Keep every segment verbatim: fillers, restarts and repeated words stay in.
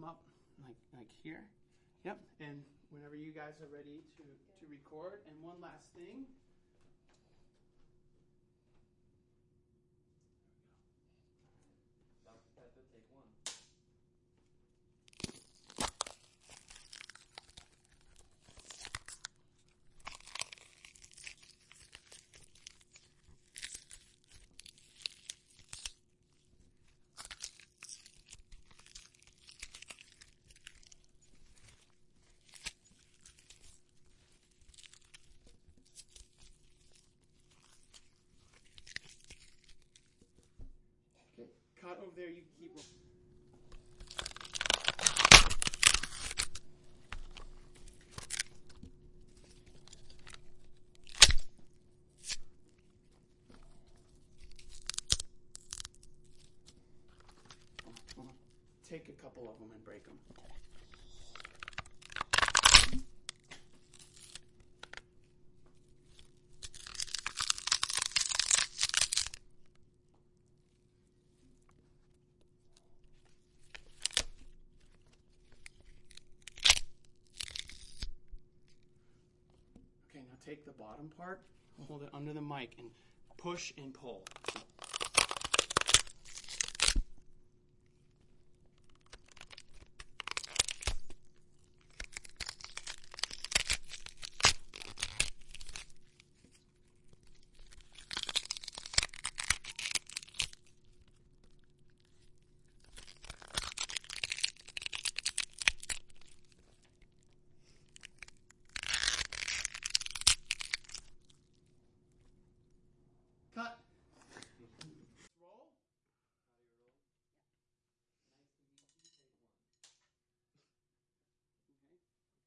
up like like here. Yep. And whenever you guys are ready to, to record. And one last thing. Doctor Pepper, take one. Okay. Cut over there. You can keep. Take a couple of them and break them. Okay, now take the bottom part, hold it under the mic, and push and pull. Cut. Roll. How do you roll? Nice to meet you, take one. Okay.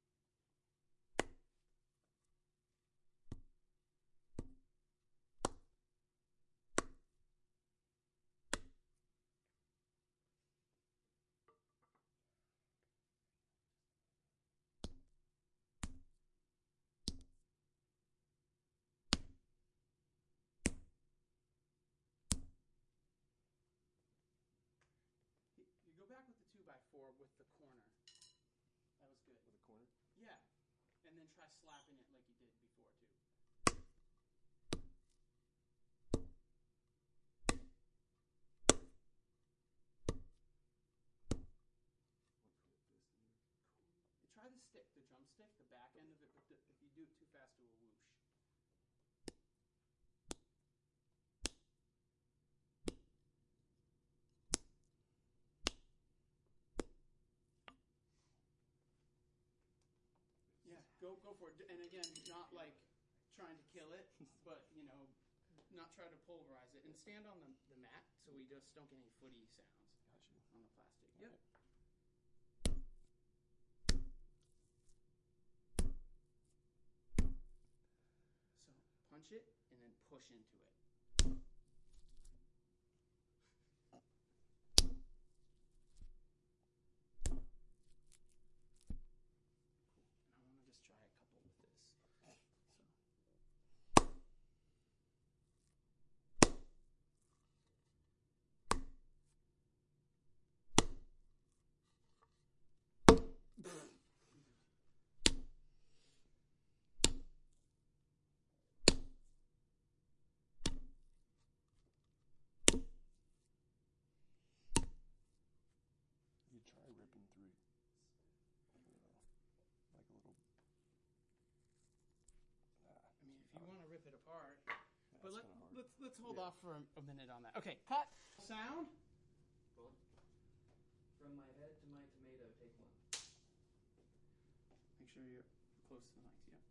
You go back with the two by four with the corner. That was good. With a corner? Yeah. And then try slapping it like you did before too. Try the stick, the drumstick, the back end of it. With the, if you do it too fast, it will whoosh. Yeah, go go for it. And again, not like trying to kill it, but you know, not try to pulverize it. And stand on the, the mat so we just don't get any footy sounds. Gotcha. On the plastic. Yep. So punch it and then push into it. And I want to just try a couple with this. So. You try ripping through, you know, like a little. Nah, I mean, if you want to rip it apart, that's but let, kinda hard. let's let's hold Yeah. off for a, a minute on that. Okay, cut. Sound. Roll. From my head to my tomato, take one. Make sure you're close to the mic. Yeah.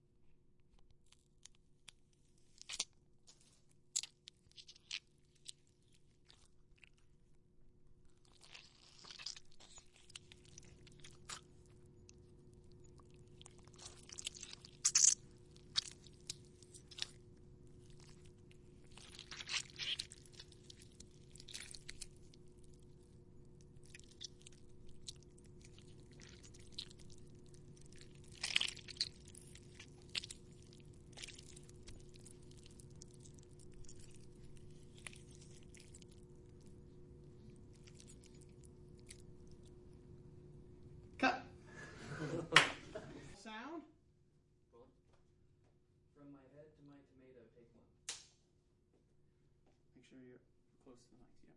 Make sure you're close to the mics. Yep.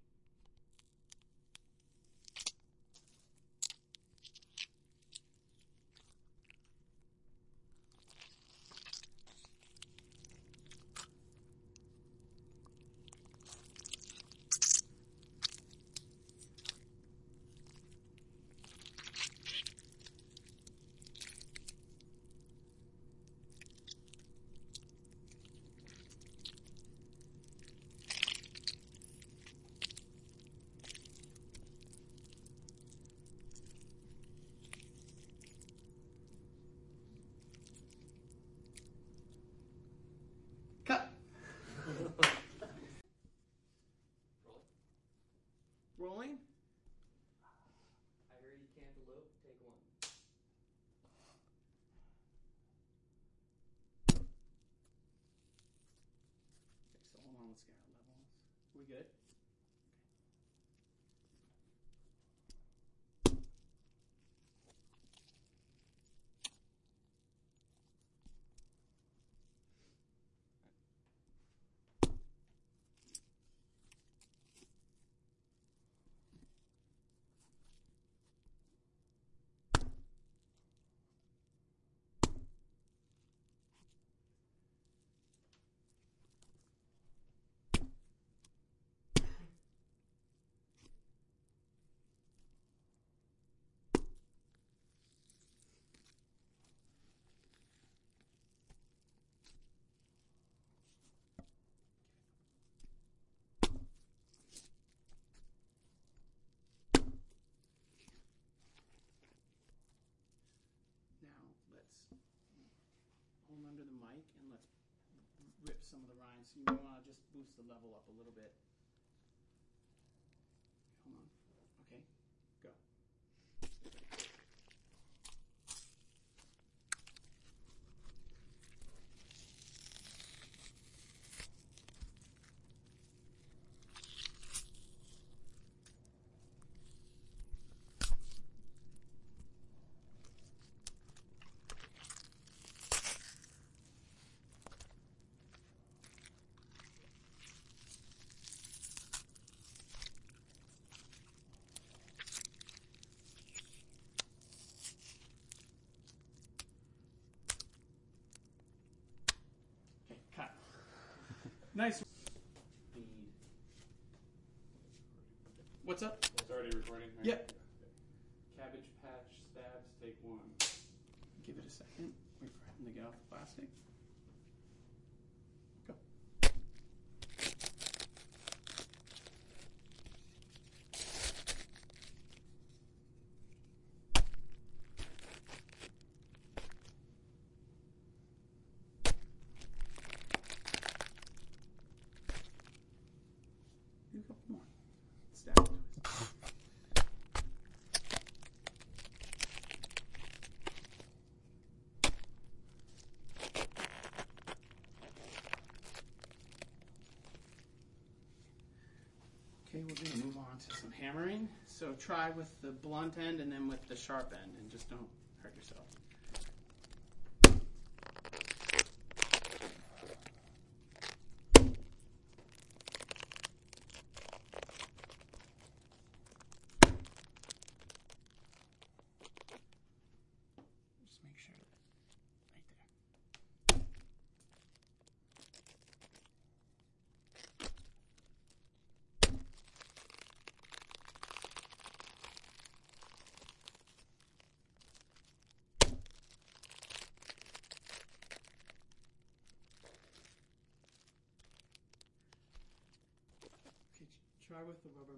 Cut. Rolling. I heard you cantaloupe. Take one. Okay, so hold on, let's get our levels. We good? Now let's hold under the mic and let's rip some of the rinds. So you may want to just boost the level up a little bit. Hold on. Okay, go. Okay, cut. Nice. Feed. What's up? It's already recording, right? Yep. Cabbage Patch Stabs, take one. Give it a second. Wait for him to get off the plastic. Go. Do a couple more. Stab and twist. Okay, we're going to move on to some hammering. So try with the blunt end and then with the sharp end, and just don't hurt yourself. Just make sure that right there. Okay, try with the rubber